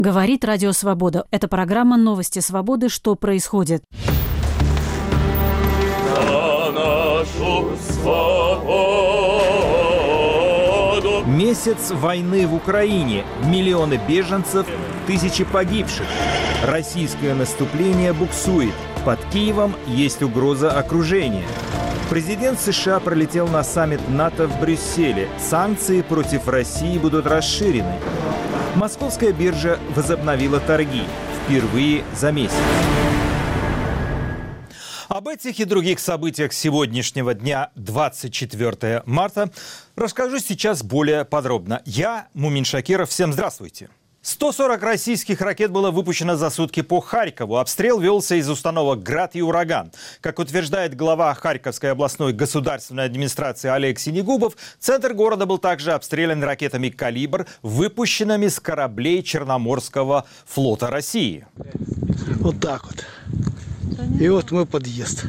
Говорит Радио Свобода. Это программа «Новости свободы». Что происходит? За нашу свободу. Месяц войны в Украине. Миллионы беженцев, тысячи погибших. Российское наступление буксует. Под Киевом есть угроза окружения. Президент США пролетел на саммит НАТО в Брюсселе. Санкции против России будут расширены. Московская биржа возобновила торги. Впервые за месяц. Об этих и других событиях сегодняшнего дня, 24 марта, расскажу сейчас более подробно. Я, Мумин Шакиров. Всем здравствуйте. 140 российских ракет было выпущено за сутки по Харькову. Обстрел велся из установок «Град» и «Ураган». Как утверждает глава Харьковской областной государственной администрации Олег Синегубов, центр города был также обстрелян ракетами «Калибр», выпущенными с кораблей Черноморского флота России. Вот так вот. И вот мой подъезд.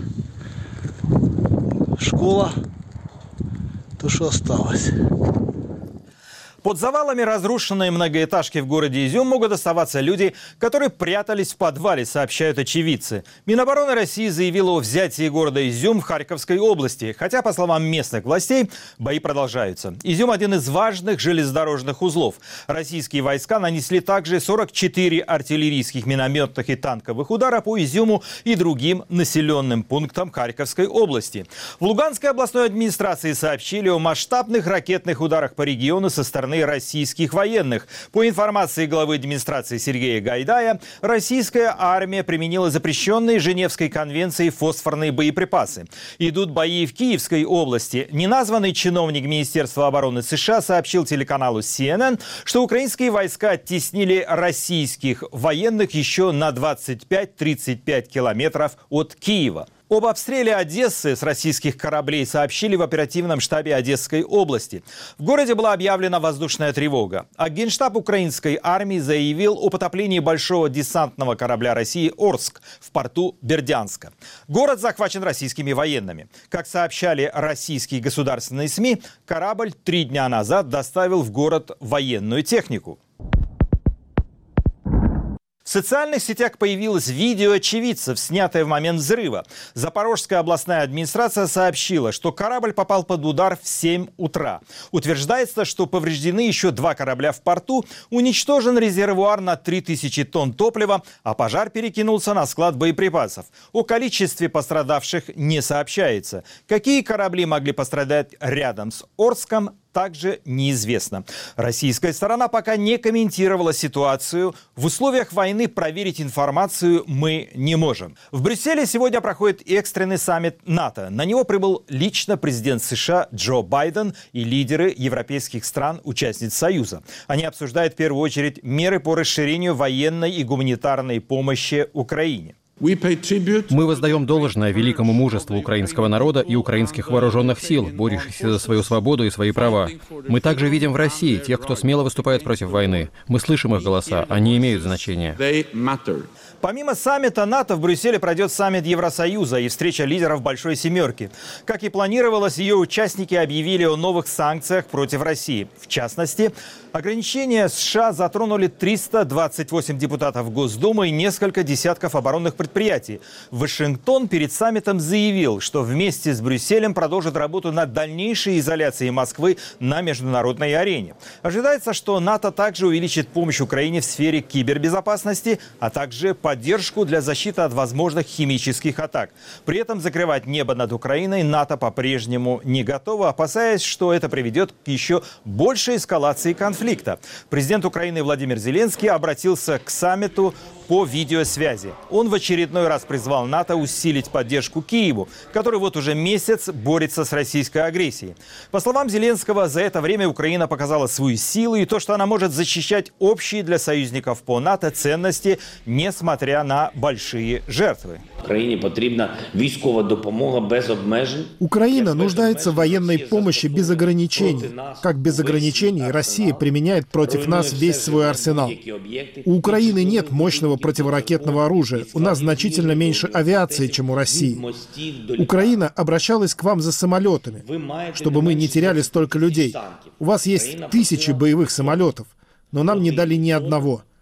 Школа. То, что осталось. Под завалами разрушенной многоэтажки в городе Изюм могут оставаться люди, которые прятались в подвале, сообщают очевидцы. Минобороны России заявила о взятии города Изюм в Харьковской области. Хотя, по словам местных властей, бои продолжаются. Изюм – один из важных железнодорожных узлов. Российские войска нанесли также 44 артиллерийских, минометных и танковых удара по Изюму и другим населенным пунктам Харьковской области. В Луганской областной администрации сообщили о масштабных ракетных ударах по региону со стороны российских военных. По информации главы администрации Сергея Гайдая, российская армия применила запрещенные Женевской конвенцией фосфорные боеприпасы. Идут бои в Киевской области. Неназванный чиновник Министерства обороны США сообщил телеканалу CNN, что украинские войска оттеснили российских военных еще на 25-35 километров от Киева. Об обстреле Одессы с российских кораблей сообщили в оперативном штабе Одесской области. В городе была объявлена воздушная тревога. А Генштаб украинской армии заявил о потоплении большого десантного корабля России «Орск» в порту Бердянска. Город захвачен российскими военными. Как сообщали российские государственные СМИ, корабль 3 дня назад доставил в город военную технику. В социальных сетях появилось видео очевидцев, снятое в момент взрыва. Запорожская областная администрация сообщила, что корабль попал под удар в 7 утра. Утверждается, что повреждены еще 2 корабля в порту, уничтожен резервуар на 3000 тонн топлива, а пожар перекинулся на склад боеприпасов. О количестве пострадавших не сообщается. Какие корабли могли пострадать рядом с Орском, также неизвестно. Российская сторона пока не комментировала ситуацию. В условиях войны проверить информацию мы не можем. В Брюсселе сегодня проходит экстренный саммит НАТО. На него прибыл лично президент США Джо Байден и лидеры европейских стран, участниц Союза. Они обсуждают в первую очередь меры по расширению военной и гуманитарной помощи Украине. Мы воздаем должное великому мужеству украинского народа и украинских вооруженных сил, борющихся за свою свободу и свои права. Мы также видим в России тех, кто смело выступает против войны. Мы слышим их голоса, они имеют значение. Помимо саммита НАТО в Брюсселе пройдет саммит Евросоюза и встреча лидеров Большой Семерки. Как и планировалось, ее участники объявили о новых санкциях против России. В частности, ограничения США затронули 328 депутатов Госдумы и несколько десятков оборонных предприятий. Вашингтон перед саммитом заявил, что вместе с Брюсселем продолжит работу над дальнейшей изоляцией Москвы на международной арене. Ожидается, что НАТО также увеличит помощь Украине в сфере кибербезопасности, а также поддержку для защиты от возможных химических атак. При этом закрывать небо над Украиной НАТО по-прежнему не готово, опасаясь, что это приведет к еще большей эскалации конфликта. Президент Украины Владимир Зеленский обратился к саммиту по видеосвязи. Он в очередной раз призвал НАТО усилить поддержку Киеву, который вот уже месяц борется с российской агрессией. По словам Зеленского, за это время Украина показала свою силу и то, что она может защищать общие для союзников по НАТО ценности, несмотря на большие жертвы. Украине потребна військова допомога без обмежень. Украина нуждается в военной помощи без ограничений. Как без ограничений Россия применяет против нас весь свой арсенал. У Украины нет мощного противоракетного оружия. У нас значительно меньше авиации, чем у России. Украина обращалась к вам за самолетами, чтобы мы не теряли столько людей. У вас есть тысячи боевых самолетов, но нам не дали ни одного.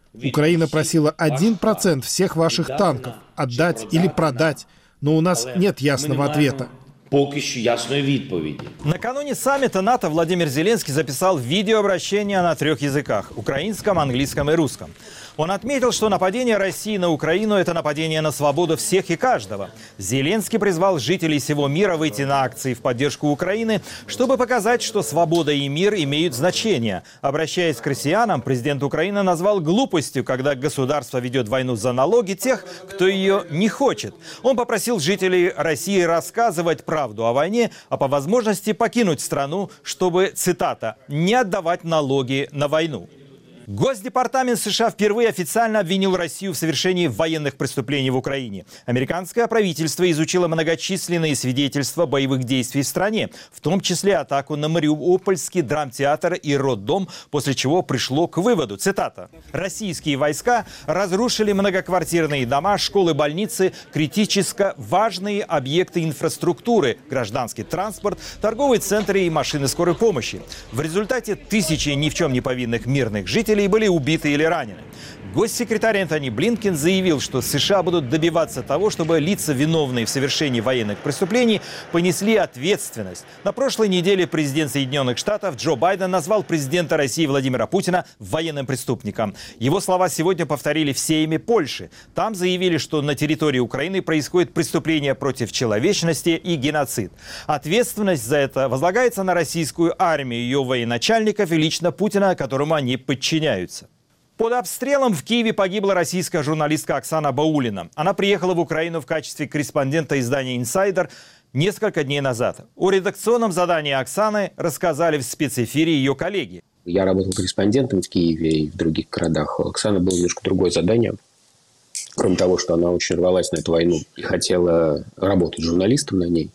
Украина просила 1% всех ваших танков отдать или продать, но у нас нет ясного ответа. Поки що ясної відповіді. Накануне саммита НАТО Владимир Зеленский записал видеообращение на 3 языках – украинском, английском и русском. Он отметил, что нападение России на Украину – это нападение на свободу всех и каждого. Зеленский призвал жителей всего мира выйти на акции в поддержку Украины, чтобы показать, что свобода и мир имеют значение. Обращаясь к россиянам, президент Украины назвал глупостью, когда государство ведет войну за налоги тех, кто ее не хочет. Он попросил жителей России рассказывать правду о войне, а по возможности покинуть страну, чтобы, цитата, «не отдавать налоги на войну». Госдепартамент США впервые официально обвинил Россию в совершении военных преступлений в Украине. Американское правительство изучило многочисленные свидетельства боевых действий в стране, в том числе атаку на Мариупольский драмтеатр и роддом, после чего пришло к выводу, цитата, «Российские войска разрушили многоквартирные дома, школы, больницы, критически важные объекты инфраструктуры, гражданский транспорт, торговые центры и машины скорой помощи. В результате тысячи ни в чем не повинных мирных жителей были убиты или ранены». Госсекретарь Энтони Блинкен заявил, что США будут добиваться того, чтобы лица, виновные в совершении военных преступлений, понесли ответственность. На прошлой неделе президент Соединенных Штатов Джо Байден назвал президента России Владимира Путина военным преступником. Его слова сегодня повторили в Сейме Польши. Там заявили, что на территории Украины происходит преступление против человечности и геноцид. Ответственность за это возлагается на российскую армию, ее военачальников и лично Путина, которому они подчиняются. Под обстрелом в Киеве погибла российская журналистка Оксана Баулина. Она приехала в Украину в качестве корреспондента издания «Инсайдер» несколько дней назад. О редакционном задании Оксаны рассказали в спецэфире ее коллеги. Я работал корреспондентом в Киеве и в других городах. У Оксаны было немножко другое задание. Кроме того, что она очень рвалась на эту войну и хотела работать журналистом на ней,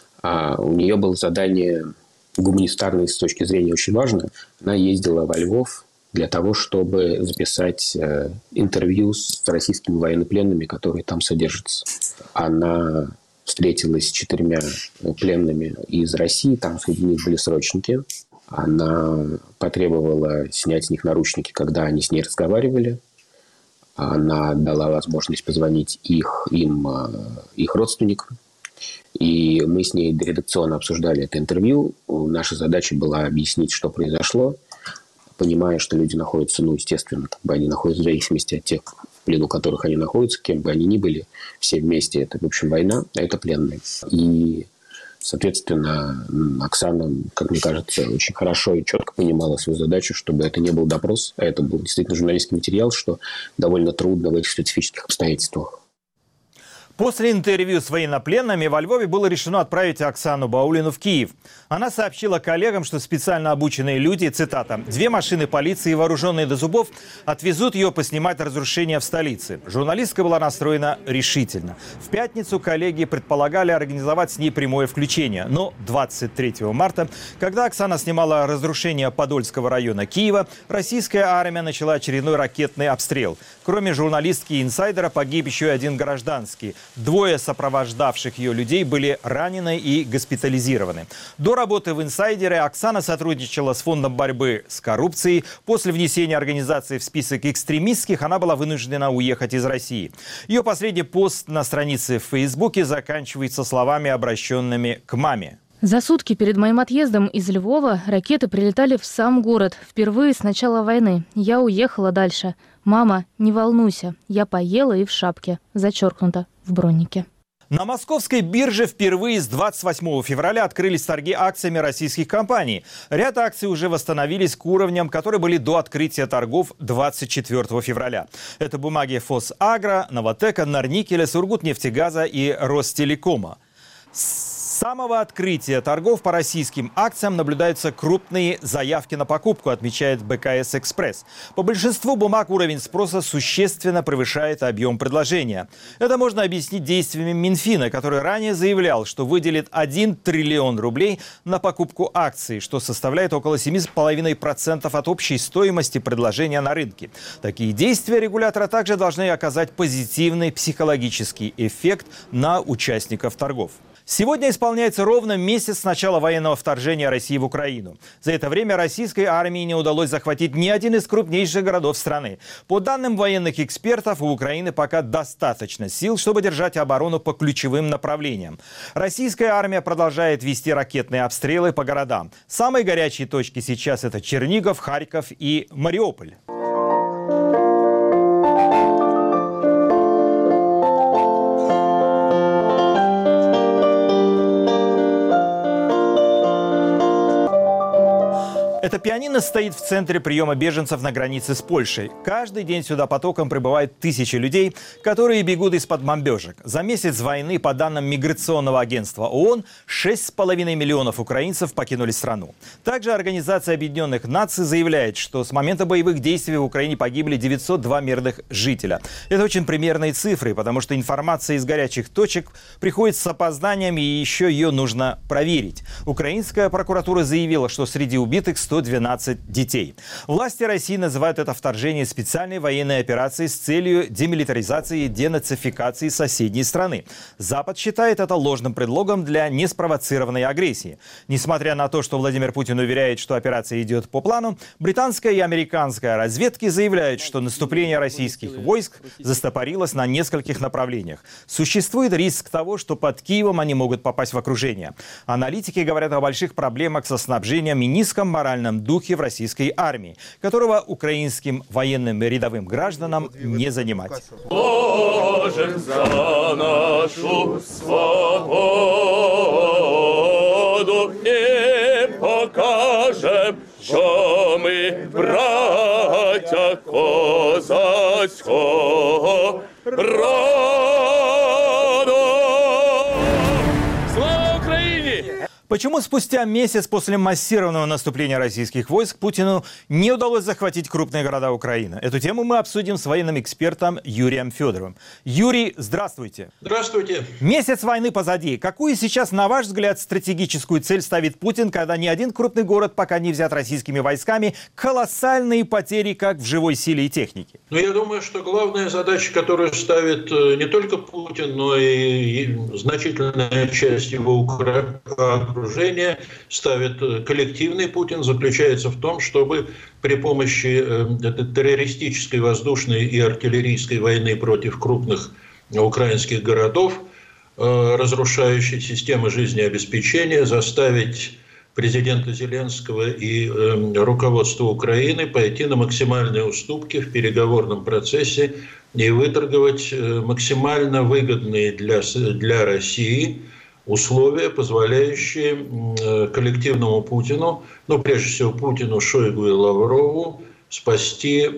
а у нее было задание гуманитарное с точки зрения очень важное. Она ездила во Львов для того, чтобы записать интервью с российскими военнопленными, которые там содержатся. Она встретилась с 4 пленными из России, там среди них были срочники. Она потребовала снять с них наручники, когда они с ней разговаривали. Она дала возможность позвонить их родственникам. И мы с ней редакционно обсуждали это интервью. Наша задача была объяснить, что произошло, понимая, что люди находятся, естественно, они находятся в зависимости от тех, в плену которых они находятся, кем бы они ни были, все вместе. Это, в общем, война, а это пленные. И, соответственно, Оксана, как мне кажется, очень хорошо и четко понимала свою задачу, чтобы это не был допрос, а это был действительно журналистский материал, что довольно трудно в этих специфических обстоятельствах. После интервью с военнопленными во Львове было решено отправить Оксану Баулину в Киев. Она сообщила коллегам, что специально обученные люди, цитата, «2 машины полиции, вооруженные до зубов, отвезут ее поснимать разрушения в столице». Журналистка была настроена решительно. В пятницу коллеги предполагали организовать с ней прямое включение. Но 23 марта, когда Оксана снимала разрушения Подольского района Киева, российская армия начала очередной ракетный обстрел. Кроме журналистки и инсайдера погиб еще и 1 гражданский. 2 сопровождавших ее людей были ранены и госпитализированы. До работы в «Инсайдере» Оксана сотрудничала с Фондом борьбы с коррупцией. После внесения организации в список экстремистских она была вынуждена уехать из России. Ее последний пост на странице в Фейсбуке заканчивается словами, обращенными к маме. За сутки перед моим отъездом из Львова ракеты прилетали в сам город. Впервые с начала войны. Я уехала дальше. Мама, не волнуйся, я поела и в шапке. Зачеркнуто в броннике. На московской бирже впервые с 28 февраля открылись торги акциями российских компаний. Ряд акций уже восстановились к уровням, которые были до открытия торгов 24 февраля. Это бумаги «Фосагро», «Новотека», «Норникеля», «Сургутнефтегаза» и «Ростелекома». С самого открытия торгов по российским акциям наблюдаются крупные заявки на покупку, отмечает БКС «Экспресс». По большинству бумаг уровень спроса существенно превышает объем предложения. Это можно объяснить действиями Минфина, который ранее заявлял, что выделит 1 триллион рублей на покупку акций, что составляет около 7,5% от общей стоимости предложения на рынке. Такие действия регулятора также должны оказать позитивный психологический эффект на участников торгов. Сегодня исполняется ровно месяц с начала военного вторжения России в Украину. За это время российской армии не удалось захватить ни один из крупнейших городов страны. По данным военных экспертов, у Украины пока достаточно сил, чтобы держать оборону по ключевым направлениям. Российская армия продолжает вести ракетные обстрелы по городам. Самые горячие точки сейчас — это Чернигов, Харьков и Мариуполь. Это пианино стоит в центре приема беженцев на границе с Польшей. Каждый день сюда потоком прибывают тысячи людей, которые бегут из-под бомбежек. За месяц войны, по данным Миграционного агентства ООН, 6,5 миллионов украинцев покинули страну. Также Организация Объединенных Наций заявляет, что с момента боевых действий в Украине погибли 902 мирных жителя. Это очень примерные цифры, потому что информация из горячих точек приходит с опозданием, и еще ее нужно проверить. Украинская прокуратура заявила, что среди убитых 112 детей. Власти России называют это вторжение специальной военной операцией с целью демилитаризации и денацификации соседней страны. Запад считает это ложным предлогом для неспровоцированной агрессии. Несмотря на то, что Владимир Путин уверяет, что операция идет по плану, британская и американская разведки заявляют, что наступление российских войск застопорилось на нескольких направлениях. Существует риск того, что под Киевом они могут попасть в окружение. Аналитики говорят о больших проблемах со снабжением и низком моральном духе в российской армии, которого украинским военным и рядовым гражданам не занимать. Боже, за нашу свободу и покажем, що ми браття козацького роду. Слава Україні! Почему спустя месяц после массированного наступления российских войск Путину не удалось захватить крупные города Украины? Эту тему мы обсудим с военным экспертом Юрием Федоровым. Юрий, здравствуйте. Здравствуйте. Месяц войны позади. Какую сейчас, на ваш взгляд, стратегическую цель ставит Путин, когда ни один крупный город пока не взят российскими войсками? Колоссальные потери как в живой силе и технике. Но я думаю, что главная задача, которую ставит не только Путин, но и значительная часть его окружения, ставит коллективный Путин, заключается в том, чтобы при помощи террористической воздушной и артиллерийской войны против крупных украинских городов, разрушающей системы жизнеобеспечения, заставить президента Зеленского и руководство Украины пойти на максимальные уступки в переговорном процессе и выторговать максимально выгодные для России условия, позволяющие коллективному Путину, прежде всего Путину, Шойгу и Лаврову, спасти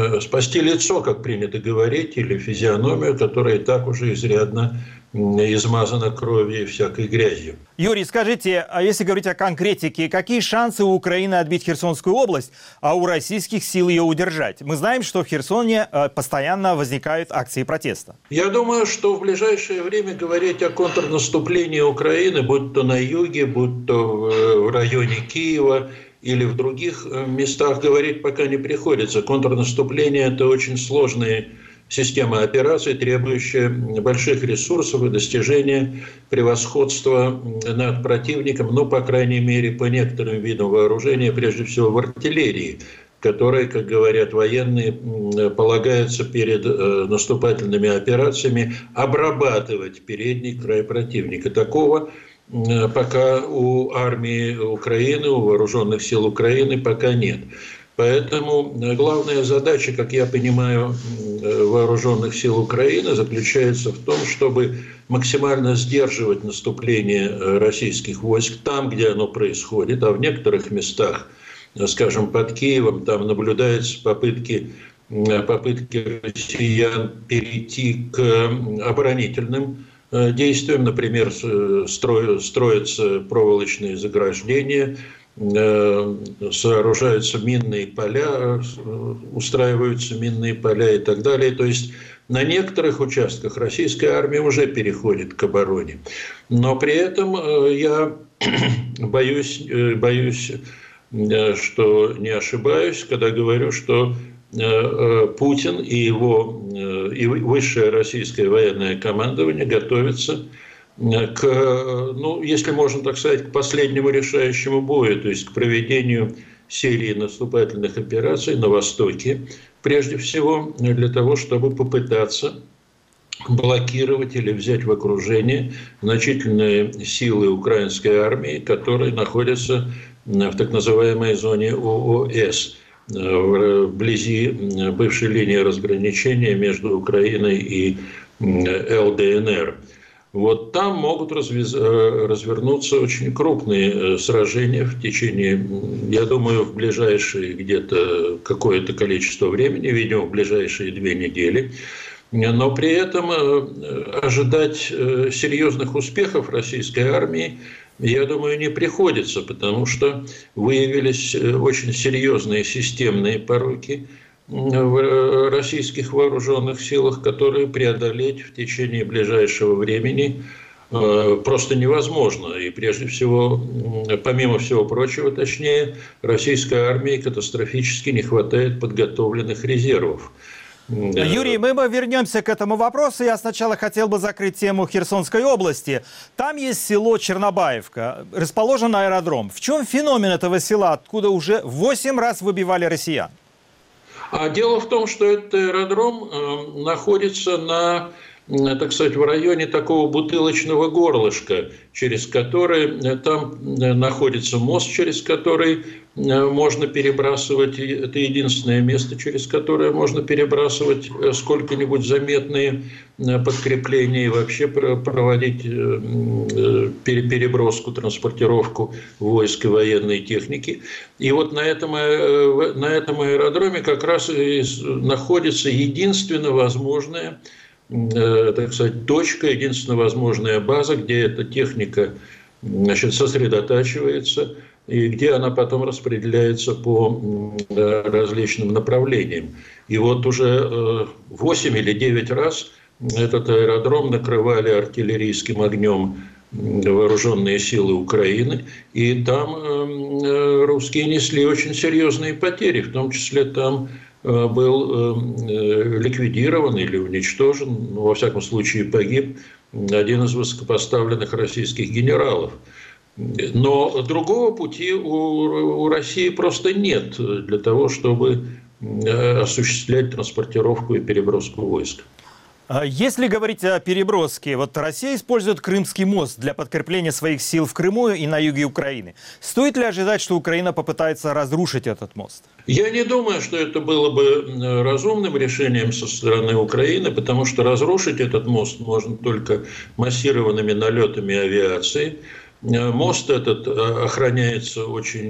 лицо, как принято говорить, или физиономию, которая и так уже изрядно измазана кровью и всякой грязью. Юрий, скажите, а если говорить о конкретике, какие шансы у Украины отбить Херсонскую область, а у российских сил ее удержать? Мы знаем, что в Херсоне постоянно возникают акции протеста. Я думаю, что в ближайшее время говорить о контрнаступлении Украины, будь то на юге, будь то в районе Киева или в других местах, говорить пока не приходится. Контрнаступление – это очень сложные система операций, требующая больших ресурсов и достижения превосходства над противником, по крайней мере, по некоторым видам вооружения, прежде всего в артиллерии, которой, как говорят военные, полагается перед наступательными операциями обрабатывать передний край противника. Такого пока у армии Украины, у вооруженных сил Украины пока нет. Поэтому главная задача, как я понимаю, вооруженных сил Украины заключается в том, чтобы максимально сдерживать наступление российских войск там, где оно происходит, а в некоторых местах, скажем, под Киевом, там наблюдаются попытки россиян перейти к оборонительным действиям, например, строятся проволочные заграждения, сооружаются минные поля, устраиваются минные поля и так далее. То есть на некоторых участках российская армия уже переходит к обороне. Но при этом я боюсь, что не ошибаюсь, когда говорю, что Путин и высшее российское военное командование готовятся если можно так сказать, к последнему решающему бою, то есть к проведению серии наступательных операций на Востоке, прежде всего для того, чтобы попытаться блокировать или взять в окружение значительные силы украинской армии, которые находятся в так называемой зоне ООС, вблизи бывшей линии разграничения между Украиной и ЛДНР. Вот там могут развернуться очень крупные сражения в течение, я думаю, в ближайшие где-то какое-то количество времени, видимо, в ближайшие 2 недели. Но при этом ожидать серьезных успехов российской армии, я думаю, не приходится, потому что выявились очень серьезные системные пороки в российских вооруженных силах, которые преодолеть в течение ближайшего времени просто невозможно. И прежде всего, помимо всего прочего, точнее, российской армии катастрофически не хватает подготовленных резервов. Юрий, мы вернемся к этому вопросу. Я сначала хотел бы закрыть тему Херсонской области. Там есть село Чернобаевка, расположен аэродром. В чем феномен этого села, откуда уже 8 раз выбивали россиян? А дело в том, что этот аэродром находится так сказать, в районе такого бутылочного горлышка, через который там находится мост, через который можно перебрасывать, это единственное место, через которое можно перебрасывать сколько-нибудь заметные подкрепления и вообще проводить переброску, транспортировку войск и военной техники. И вот на этом аэродроме как раз и находится единственно возможное, так сказать, точка, единственная возможная база, где эта техника, значит, сосредотачивается и где она потом распределяется по различным направлениям. И вот уже 8 или 9 раз этот аэродром накрывали артиллерийским огнем вооруженные силы Украины, и там русские несли очень серьезные потери, в том числе там был ликвидирован или уничтожен, во всяком случае погиб один из высокопоставленных российских генералов. Но другого пути у России просто нет для того, чтобы осуществлять транспортировку и переброску войск. Если говорить о переброске, вот Россия использует Крымский мост для подкрепления своих сил в Крыму и на юге Украины. Стоит ли ожидать, что Украина попытается разрушить этот мост? Я не думаю, что это было бы разумным решением со стороны Украины, потому что разрушить этот мост можно только массированными налетами авиации. Мост этот охраняется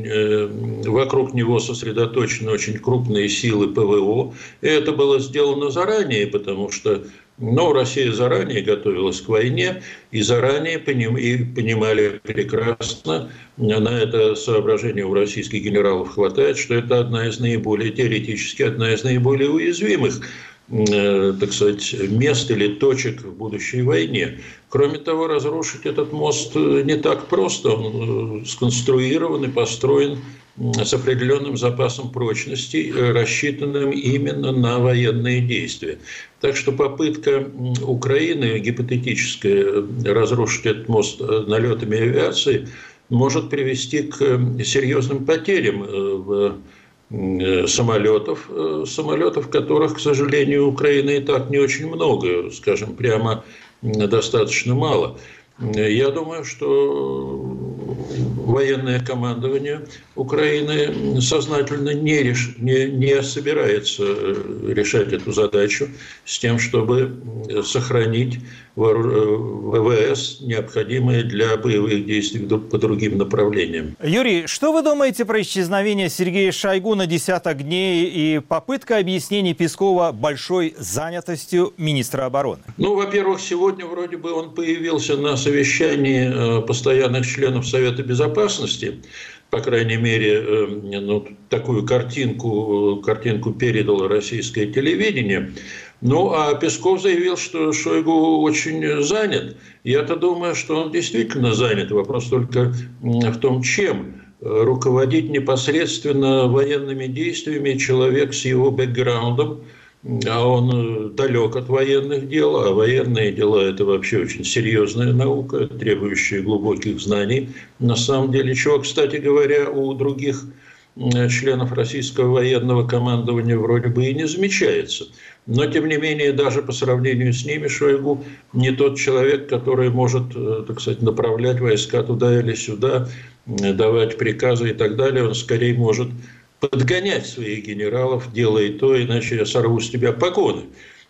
вокруг него сосредоточены очень крупные силы ПВО. И это было сделано заранее, потому что Россия заранее готовилась к войне и заранее понимали прекрасно, на это соображение у российских генералов хватает, что это теоретически одна из наиболее уязвимых, так сказать, мест или точек в будущей войне. Кроме того, разрушить этот мост не так просто. Он сконструирован и построен с определенным запасом прочности, рассчитанным именно на военные действия. Так что попытка Украины, гипотетическая, разрушить этот мост налетами авиации, может привести к серьезным потерям самолетов, которых, к сожалению, у Украины и так не очень много, скажем прямо, достаточно мало. Я думаю, что военное командование Украины сознательно не собирается решать эту задачу с тем, чтобы сохранить ВВС, необходимые для боевых действий по другим направлениям. Юрий, что вы думаете про исчезновение Сергея Шойгу на десяток дней и попытка объяснений Пескова большой занятостью министра обороны? Во-первых, сегодня вроде бы он появился на совещании постоянных членов Совета Безопасности. По крайней мере, такую картинку передало российское телевидение. А Песков заявил, что Шойгу очень занят. Я-то думаю, что он действительно занят. Вопрос только в том, чем. Руководить непосредственно военными действиями человек с его бэкграундом, а он далек от военных дел, а военные дела – это вообще очень серьезная наука, требующая глубоких знаний. На самом деле, чего, кстати говоря, у других членов российского военного командования вроде бы и не замечается. Но, тем не менее, даже по сравнению с ними Шойгу не тот человек, который может, так сказать, направлять войска туда или сюда, давать приказы и так далее. Он скорее может подгонять своих генералов, делай то, иначе я сорву с тебя погоны.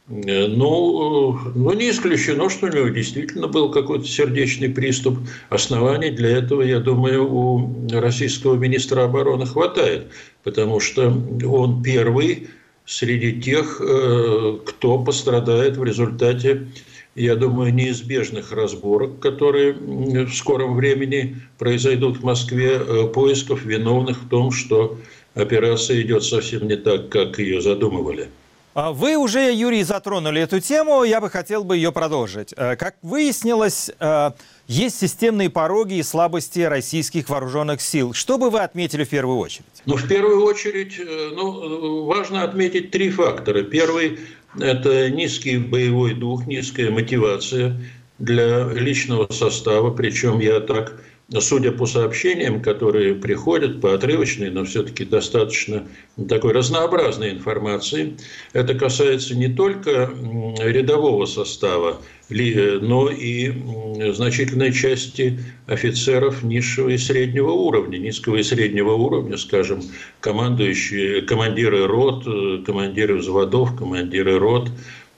Но не исключено, что у него действительно был какой-то сердечный приступ. Оснований для этого, я думаю, у российского министра обороны хватает, потому что он первый среди тех, кто пострадает в результате, я думаю, неизбежных разборок, которые в скором времени произойдут в Москве, поисков виновных в том, что операция идет совсем не так, как ее задумывали. Вы уже, Юрий, затронули эту тему, я бы хотел ее продолжить. Как выяснилось, есть системные пороги и слабости российских вооруженных сил. Что бы вы отметили в первую очередь? В первую очередь, важно отметить три фактора. Первый – это низкий боевой дух, низкая мотивация для личного состава. Причем я так, судя по сообщениям, которые приходят, по отрывочной, но все-таки достаточно такой разнообразной информации, это касается не только рядового состава, но и значительной части офицеров низшего и среднего уровня, низкого и среднего уровня, скажем, командиры рот, командиры взводов, командиры рот.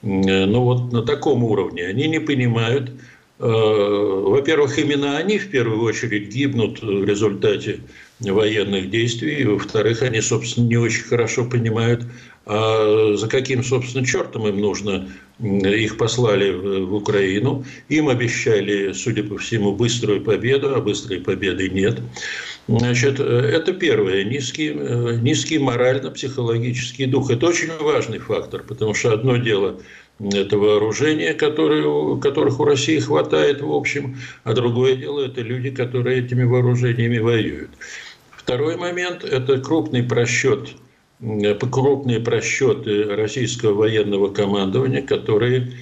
На таком уровне они не понимают. Во-первых, именно они в первую очередь гибнут в результате военных действий. Во-вторых, они, собственно, не очень хорошо понимают, а за каким, собственно, чертом им нужно. Их послали в Украину, им обещали, судя по всему, быструю победу, а быстрой победы нет. Значит, это первое. Низкий морально-психологический дух. Это очень важный фактор, потому что одно дело – это вооружение, которых у России хватает в общем, а другое дело – это люди, которые этими вооружениями воюют. Второй момент – это крупные просчеты российского военного командования, которые,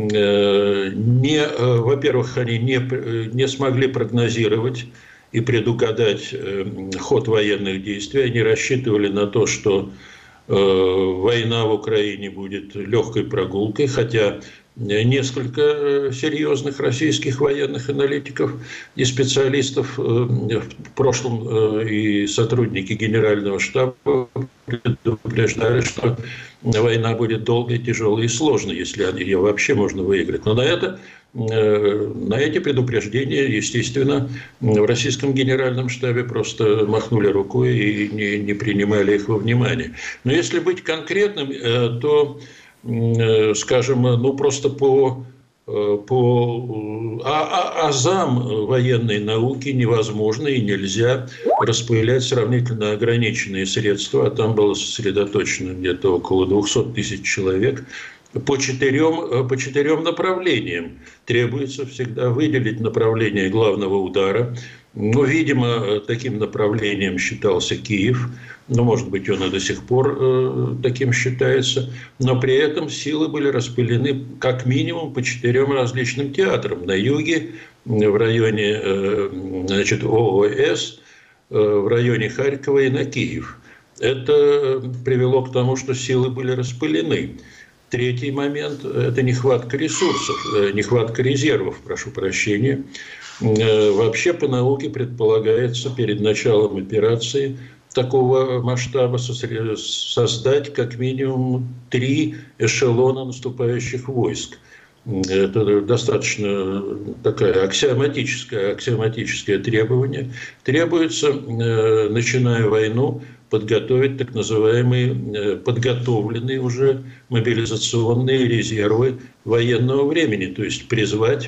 во-первых, они не смогли прогнозировать и предугадать ход военных действий. Они рассчитывали на то, что война в Украине будет легкой прогулкой, хотя несколько серьезных российских военных аналитиков и специалистов в прошлом и сотрудники Генерального штаба предупреждали, что война будет долгой, тяжелой и сложной, если ее вообще можно выиграть. Но на эти предупреждения, естественно, в российском Генеральном штабе просто махнули рукой и не принимали их во внимание. Но если быть конкретным, то, скажем, просто по азам военной науки невозможно и нельзя распылять сравнительно ограниченные средства, а там было сосредоточено где-то около 200 тысяч человек, по четырем направлениям. Требуется всегда выделить направление главного удара. Видимо, таким направлением считался Киев. Может быть, он и до сих пор таким считается. Но при этом силы были распылены как минимум по 4 различным театрам. На юге, в районе ООС, в районе Харькова и на Киев. Это привело к тому, что силы были распылены. Третий момент – это нехватка ресурсов, нехватка резервов, прошу прощения. Вообще по науке предполагается перед началом операции такого масштаба создать как минимум 3 эшелона наступающих войск. Это достаточно такое аксиоматическое требование. Требуется, начиная войну, подготовить так называемые подготовленные уже мобилизационные резервы военного времени, то есть призвать,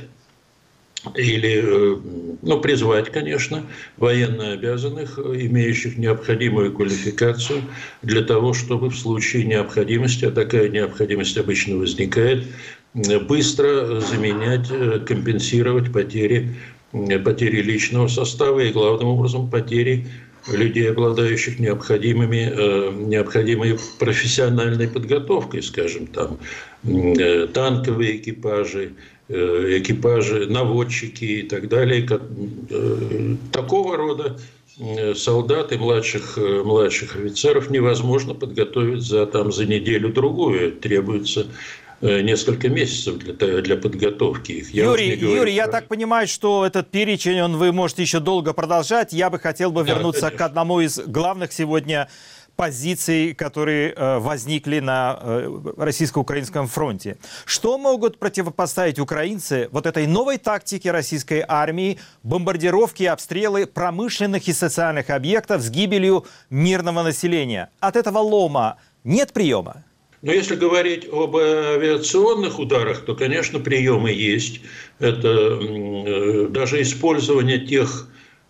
конечно, военнообязанных, имеющих необходимую квалификацию для того, чтобы в случае необходимости, а такая необходимость обычно возникает, быстро заменять, компенсировать потери личного состава и, главным образом, потери людей, обладающих необходимой профессиональной подготовкой, скажем, там, танковые экипажи, наводчики и так далее. Такого рода солдат и младших офицеров невозможно подготовить за неделю-другую. Требуется несколько месяцев для подготовки их. Юрий, я так понимаю, что этот перечень вы можете еще долго продолжать. Я бы хотел вернуться к одному из главных сегодня позиций, которые возникли на российско-украинском фронте. Что могут противопоставить украинцы этой новой тактике российской армии, бомбардировки и обстрелы промышленных и социальных объектов с гибелью мирного населения? От этого лома нет приема? Но если говорить об авиационных ударах, то, конечно, приемы есть. Это даже использование тех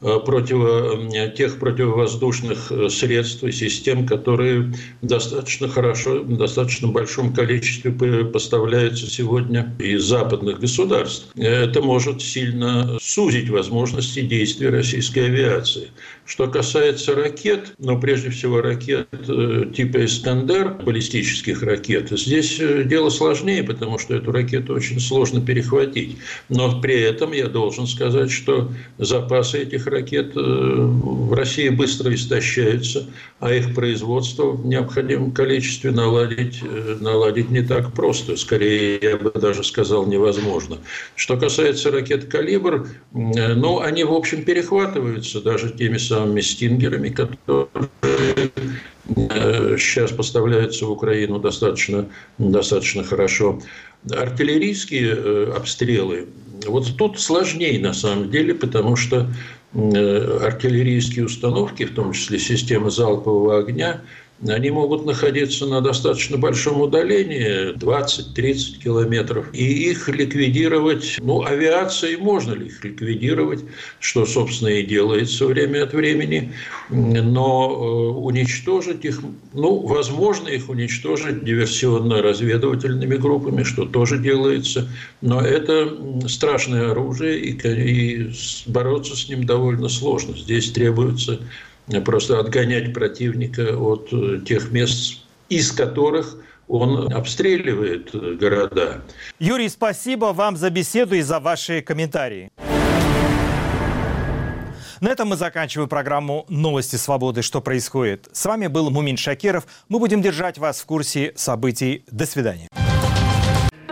противовоздушных средств и систем, которые достаточно хорошо, в достаточно большом количестве поставляются сегодня из западных государств. Это может сильно сузить возможности действий российской авиации. Что касается ракет, прежде всего ракет типа «Искандер», баллистических ракет, здесь дело сложнее, потому что эту ракету очень сложно перехватить. Но при этом я должен сказать, что запасы этих ракет в России быстро истощаются, а их производство в необходимом количестве наладить не так просто. Скорее, я бы даже сказал, невозможно. Что касается ракет «Калибр», они, в общем, перехватываются даже теми самыми «Стингерами», которые сейчас поставляются в Украину достаточно хорошо. Артиллерийские обстрелы, тут сложнее на самом деле, потому что артиллерийские установки, в том числе системы залпового огня, они могут находиться на достаточно большом удалении, 20-30 километров, и их ликвидировать, авиацией можно ли их ликвидировать, что, собственно, и делается время от времени, но уничтожить их, возможно их уничтожить диверсионно-разведывательными группами, что тоже делается, но это страшное оружие, и бороться с ним довольно сложно. Здесь требуется просто отгонять противника от тех мест, из которых он обстреливает города. Юрий, спасибо вам за беседу и за ваши комментарии. На этом мы заканчиваем программу «Новости свободы. Что происходит?». С вами был Мумин Шакиров. Мы будем держать вас в курсе событий. До свидания.